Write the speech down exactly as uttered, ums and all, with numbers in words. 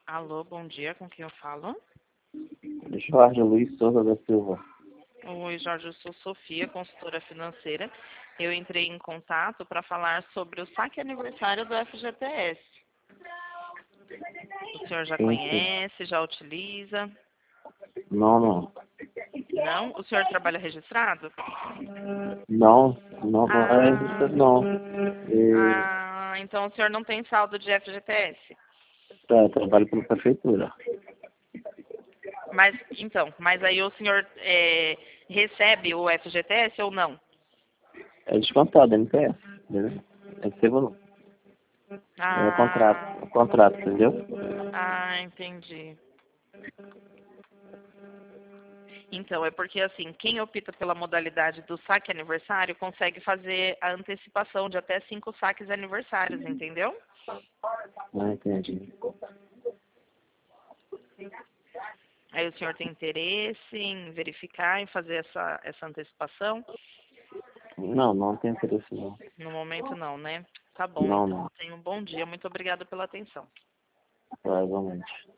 Alô, bom dia, com quem eu falo? Jorge Luiz Souza da Silva. Oi, Jorge, eu sou Sofia, consultora financeira. Eu entrei em contato para falar sobre o saque aniversário do F G T S. O senhor já Sim, sim. conhece, já utiliza? Não, não. Não? O senhor trabalha registrado? Não, não, não é Ah, isso não. E, ah, então o senhor não tem saldo de F G T S. tá, trabalho pela prefeitura. Mas, então, mas aí o senhor é, recebe o F G T S ou não? É descontado, N P S, entendeu? Recebo não. É o contrato, Ah, o contrato, entendeu? ah, entendi. Então, é porque assim, quem opta pela modalidade do saque aniversário consegue fazer a antecipação de até cinco saques aniversários, entendeu? Não entendi. Aí o senhor tem interesse em verificar, em fazer essa, essa antecipação? Não, não tem interesse não. No momento não, né? Tá bom, Não, então. não. Tenha um bom dia. Muito obrigada pela atenção. Provavelmente.